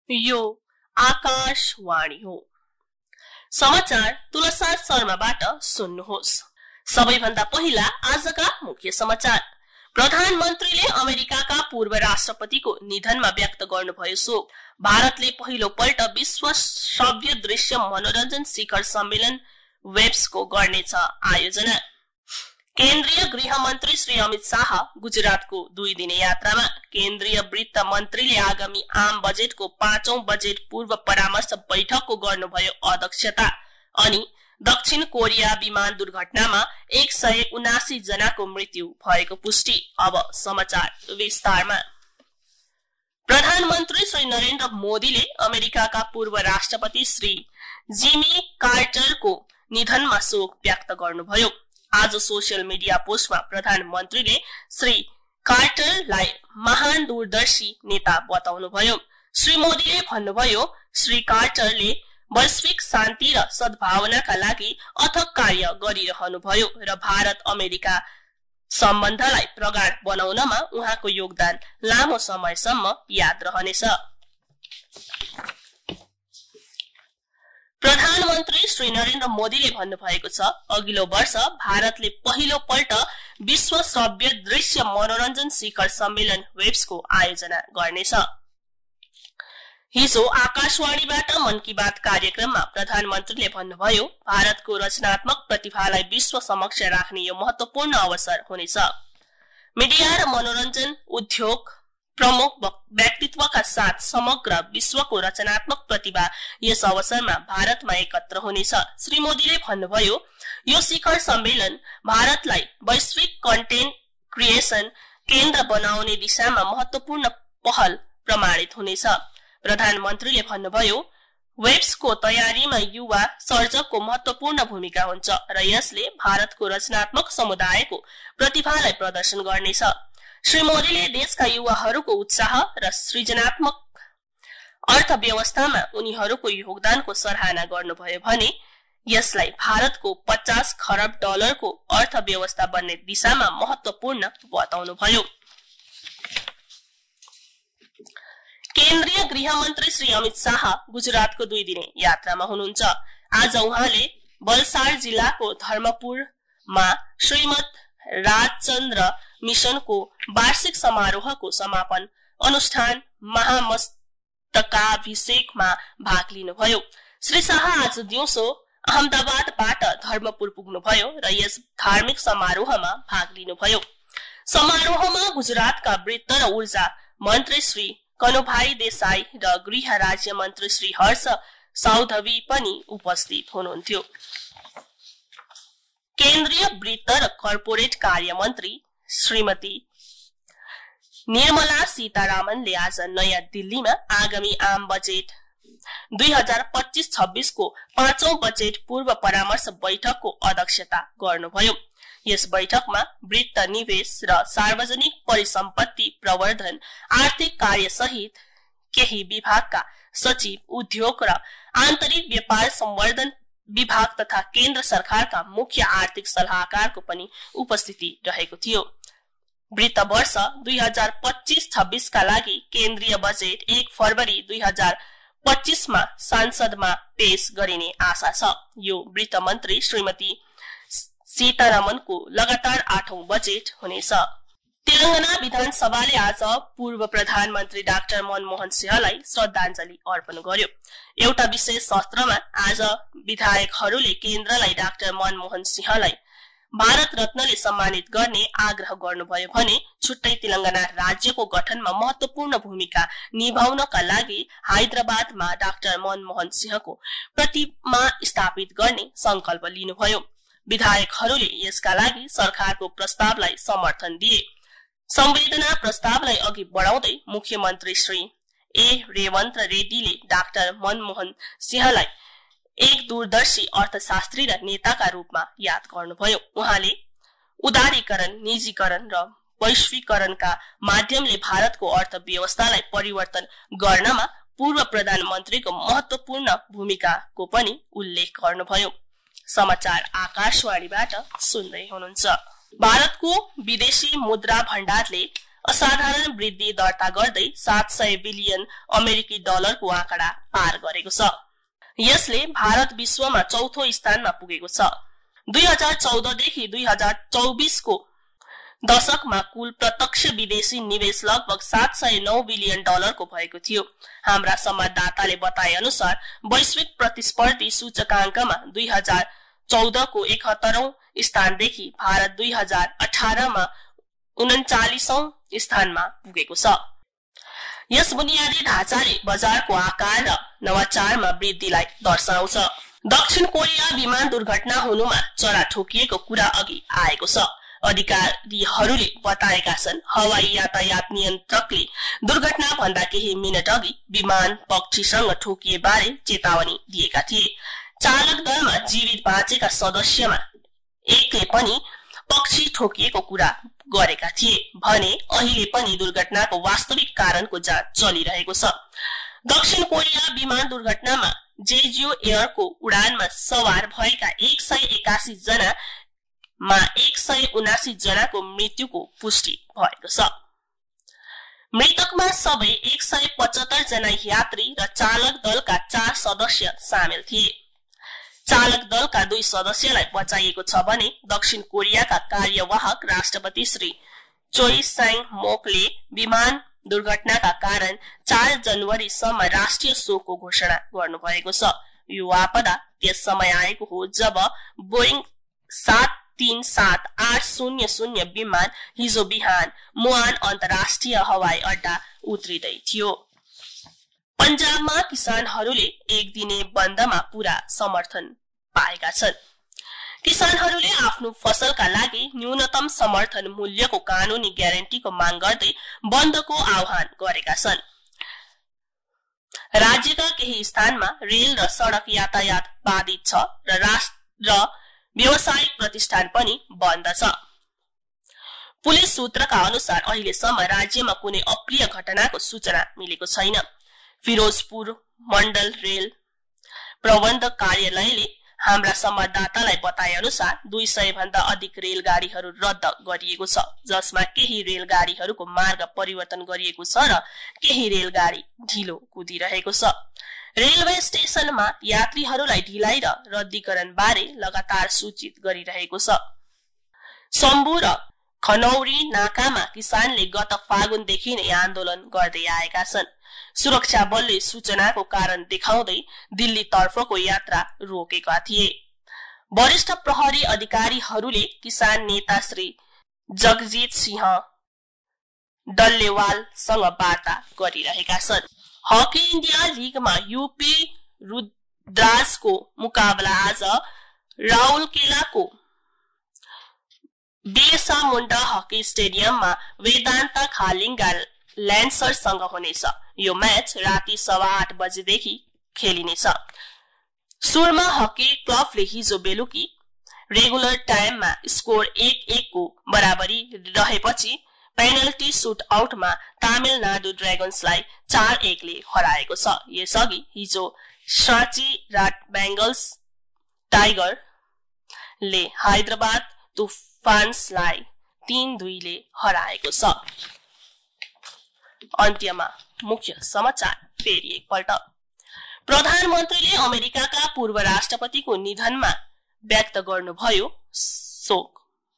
यो आकाशवाणी हो। समाचार तुलसा शर्माबाट सुन्नुहोस्। सबैभन्दा पहिला आजका मुख्य समाचार। प्रधानमन्त्रीले अमेरिकाका पूर्व राष्ट्रपतिको निधनमा व्यक्त गर्नुभयो शोक। भारतले पहिलो पल्ट विश्व श्रव्य दृश्य मनोरञ्जन शिखर सम्मेलन वेब्सको गर्नेछ आयोजना। केन्द्रीय गृह मन्त्री श्री अमित शाह गुजरातको 2 दिने यात्रामा। केन्द्रीय वित्त मन्त्रीले आगामी आम बजेटको 5औं बजेट पूर्व परामर्श बैठकको गर्नुभयो अध्यक्षता। अनि दक्षिण कोरिया विमान दुर्घटनामा 179 जनाको मृत्यु भएको पुष्टि। अब समाचार विस्तारमा। प्रधानमन्त्री श्री नरेन्द्र मोदीले अमेरिकाका पूर्व राष्ट्रपति श्री जिमी कार्टरको निधनमा शोक व्यक्त गर्नुभयो। आज सोशल मिडिया पोस्टमा प्रधानमन्त्रीले श्री कार्टरलाई महान दूरदर्शी नेता बताउनुभयो। श्री मोदीले भन्नुभयो, श्री कार्टरले वैश्विक शान्ति र सद्भावनाका लागि अथक कार्य गरिरहनुभयो र भारत अमेरिका सम्बन्धलाई प्रगाढ बनाउनमा उहाँको योगदान लामो समयसम्म याद रहनेछ। प्रधानमन्त्री श्री नरेन्द्र मोदीले भन्नुभएको छ, अघिल्लो वर्ष भारतले पहिलो पल्ट विश्व श्रव्य दृश्य मनोरञ्जन शिखर सम्मेलन वेब्सको आयोजना गर्नेछ। हिजो आकाशवाणीबाट मन की बात कार्यक्रममा प्रधानमन्त्रीले भन्नुभयो, भारतको रचनात्मक प्रतिभालाई विश्व समक्ष राख्ने यो महत्वपूर्ण अवसर हुनेछ। मिडिया र मनोरञ्जन उद्योग प्रमुख व्यक्तित्वका साथ समग्र विश्वको रचनात्मक प्रतिभा यस अवसरमा भारतमा एकत्र हुनेछ। श्री मोदीले भन्नुभयो, यो शिखर सम्मेलन भारतलाई वैश्विक कन्टेन्ट क्रिएसन केन्द्र बनाउने दिशामा महत्वपूर्ण पहल प्रमाणित हुनेछ। प्रधानमन्त्रीले भन्नुभयो, वेब्सको तयारीमा युवा सर्जकको महत्वपूर्ण भूमिका हुन्छ र यसले भारतको रचनात्मक समुदायको प्रतिभालाई प्रदर्शन गर्नेछ। श्री मोदीले देशका युवाहरूको उत्साह र सृजनात्मक अर्थव्यवस्थामा उनीहरूको योगदानको सराहना गर्नुभयो भने यसलाई भारतको 50 खरब डलरको अर्थव्यवस्था बन्ने दिशामा महत्वपूर्ण बताउनुभयो। केन्द्रीय गृह मन्त्री श्री अमित शाह गुजरातको 2 दिने यात्रामा हुनुहुन्छ। आज उहाँले वलसाड जिल्लाको धर्मपुरमा श्रीमद राजचन्द्र मिशनको वार्षिक समारोहको समापन अनुष्ठान महामस्तकाभिषेकमा भाग लिनुभयो। श्री शाह आज दिउँसो अहमदाबादबाट धर्मपुर पुग्नुभयो र यस धार्मिक समारोहमा भाग लिनुभयो। समारोहमा गुजरातका वित्त र ऊर्जा मन्त्री श्री कनुभाई देसाई र गृह राज्य मन्त्री श्री हर्ष साउधवी पनि उपस्थित हुनुहुन्थ्यो। केन्द्रीय वित्त र कर्पोरेट कार्य मन्त्री श्रीमती निर्मला सीतारामनले आज नयाँ दिल्लीमा आगामी आम बजेट 2025-26 को 5औं बजेट पूर्व परामर्श बैठकको अध्यक्षता गर्नुभयो। यस बैठकमा वित्त निवेश र सार्वजनिक परिसम्पत्ति प्रवर्धन आर्थिक कार्य सहित केही विभागका सचिव, उद्योग र आन्तरिक व्यापार संवर्धन विभाग तथा केन्द्र सरकारका मुख्य आर्थिक सल्लाहकारको पनि उपस्थिति रहेको थियो। वित्त वर्ष 2025-26 का लागि केन्द्रीय बजेट 1 फरवरी 2025 मा संसदमा पेश गरिने आशा छ। यो वित्त मन्त्री श्रीमती सीतारामनको लगातार 8औं बजेट हुनेछ। तेलंगाना विधानसभाले आज पूर्व प्रधानमन्त्री डाक्टर मनमोहन सिंहलाई श्रद्धाञ्जली अर्पण गर्यो। एउटा विशेष सत्रमा आज विधायकहरूले केन्द्रलाई डाक्टर मनमोहन सिंहलाई भारत रत्नले सम्मानित गर्ने आग्रह गर्नुभयो भने छुट्टै तेलंगाना राज्यको गठनमा महत्वपूर्ण भूमिका निभाउनका लागि हैदराबादमा डाक्टर मनमोहन सिंहको प्रतिमा स्थापित गर्ने संकल्प लिनुभयो। विधायकहरूले यसका लागि सरकारको प्रस्तावलाई समर्थन दिए। संवेदना प्रस्तावलाई अघि बढाउँदै मुख्यमन्त्री श्री ए रेवन्त रेड्डीले डाक्टर मनमोहन सिंहलाई एक दूरदर्शी अर्थशास्त्री र नेताका रूपमा याद गर्नुभयो। उहाँले उदारीकरण, निजीकरण र वैश्वीकरणका माध्यमले भारतको अर्थव्यवस्थालाई परिवर्तन गर्नमा पूर्व प्रधानमन्त्रीको महत्वपूर्ण भूमिकाको पनि उल्लेख गर्नुभयो। समाचार आकाशवाणीबाट सुन्दै हुनुहुन्छ। भारतको विदेशी मुद्रा भण्डारले असाधारण वृद्धि दर्ता गर्दै 700 बिलियन अमेरिकी डलरको आँकडा पार गरेको छ। यसले भारत विश्वमा चौथो स्थानमा पुगेको छ। 2014 देखि 2024 को दशकमा कुल प्रत्यक्ष विदेशी निवेश लगभग 709 बिलियन डलरको भएको थियो। हाम्रा संवाददाताले बताए अनुसार वैश्विक प्रतिस्पर्धी सूचकांकमा 2014 को 71औं स्थानदेखि भारत 2018 मा 39औं स्थानमा पुगेको छ। यस बुनियादी ढाँचाले बजारको आकार र नवाचारमा वृद्धिलाई दर्शाउँछ। दक्षिण कोरिया विमान दुर्घटना हुनुमा चरा ठोकिएको कुरा अघि आएको छ। अधिकारीहरूले बताएका छन् हवाई यातायात नियन्त्रकले दुर्घटना भन्दा केही मिनट अघि विमान पक्षीसँग ठोकिए बारे चेतावनी दिएका थिए। चालक दलमा जीवित बाँचेका सदस्यमा एकले पनि पक्षी ठोकिएको कुरा गरेका थिए भने अहिले पनि दुर्घटनाको वास्तविक कारणको जाँच चलिरहेको छ। दक्षिण कोरिया विमान दुर्घटनामा जेजियो एयरको उडानमा सवार भएका 181 जना मा 179 जनाको मृत्युको पुष्टि भएको छ। मृतकमा सबै 175 जना यात्री र चालक दलका 4 सदस्य सामेल थिए। चालक दलका 2 सदस्यलाई बचाइएको छ भने दक्षिण कोरियाका कार्यवाहक राष्ट्रपति श्री चोई सांग मोकले विमान दुर्घटनाका कारण 4 जनवरीसम्म राष्ट्रिय शोकको घोषणा गर्नुभएको छ। यो आपदा त्यस समय आएको हो जब बोइङ 737-800 विमान हिजो बिहान मुआन अन्तर्राष्ट्रिय हवाई अड्डा उत्रिदै थियो। पंजाबमा किसानहरूले एक दिने बन्दमा पूरा समर्थन पाएका छन्। किसानहरूले आफ्नो फसलका लागि न्यूनतम समर्थन मूल्यको कानूनी ग्यारेन्टीको माग गर्दै बन्दको आह्वान गरेका छन्। राज्यका केही स्थानमा रेल र सड़क यातायात बाधित छ र व्यावसायिक प्रतिष्ठान पनि बन्द छ। पुलिस सूत्रका अनुसार अहिलेसम्म राज्यमा कुनै अप्रिय घटनाको सूचना मिलेको छैन। फिरोजपुर मण्डल रेल प्रबन्धक कार्यालयले हाम्रा संवाददातालाई बताए अनुसार 200 भन्दा अधिक रेलगाडीहरू रद्द गरिएको छ, जसमा केही रेलगाडीहरूको मार्ग परिवर्तन गरिएको छ र केही रेलगाडी ढिलो कुदिरहेको छ। रेलवे स्टेशनमा यात्रीहरूलाई ढिलाइ र रद्दीकरण बारे लगातार सूचित गरिरहेको छ। सम्बु र खनौरी नाकामा किसानले गत फागुनदेखि नै आन्दोलन गर्दै आएका छन्। सुरक्षा बलले सूचनाको कारण देखाउँदै दिल्ली तर्फको यात्रा रोकेका थिए। वरिष्ठ प्रहरी अधिकारीहरूले किसान नेता श्री जगजीत सिंह डल्लेवालसँग वार्ता गरिरहेका छन्। हकी इन्डिया लीगमा यूपी रुद्राजको मुकाबला आज राउरकेलाको बिरसा मुण्डा हकी स्टेडियममा वेदान्ता खालिङ्गा ल्यान्सर्ससँग हुनेछ। यो म्याच राति 8:15 बजेदेखि खेलिनेछ। सुरमा हकी क्लबले हिजो बेलुकी रेगुलर टाइममा स्कोर 1-1 को बराबरी रहेपछि पेनल्टी सुट आउटमा तमिलनाडु ड्रैगन्सलाई 4-1 ले हराएको छ। यसअघि हिजो साँची राट बेंगल्स टाइगरले हैदराबाद तुफान्सलाई 3-2 ले हराएको छ। अन्त्यमा मुख्य समाचार फेरि एकपल्ट। प्रधानमन्त्रीले अमेरिकाका पूर्व राष्ट्रपतिको निधनमा व्यक्त गर्नुभयो शोक।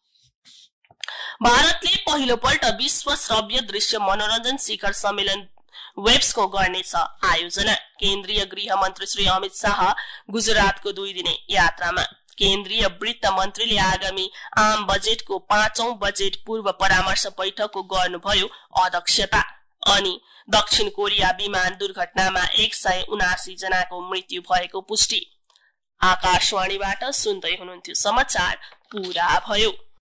भारतले पहिलो पल्ट विश्व श्रव्य दृश्य मनोरञ्जन शिखर सम्मेलन वेब्सको गर्नेछ आयोजना। केन्द्रीय गृह मन्त्री श्री अमित शाह गुजरातको 2 दिने यात्रामा। केन्द्रीय वित्त मन्त्रीले आगामी आम बजेटको 5औं बजेट पूर्व परामर्श बैठकको गर्नुभयो अध्यक्षता। अनि दक्षिण कोरिया विमान दुर्घटनामा 179 जनाको मृत्यु भएको पुष्टि। आकाशवाणीबाट सुन्दै हुनुहुन्थ्यो समाचार पूरा भयो।